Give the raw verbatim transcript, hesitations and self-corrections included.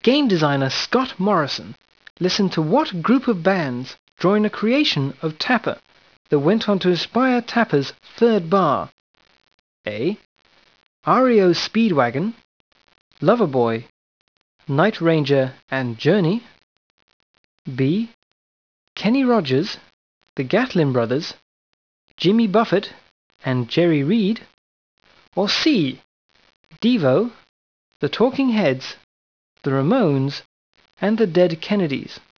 game designer Scott Morrison listened to what group of bands during the creation of Tapper that went on to inspire Tapper's third bar? A. R E O Speedwagon, Loverboy, Night Ranger and Journey. B. Kenny Rogers, the Gatlin Brothers, Jimmy Buffett and Jerry Reed. Or C. Devo, the Talking Heads, the Ramones and the Dead Kennedys.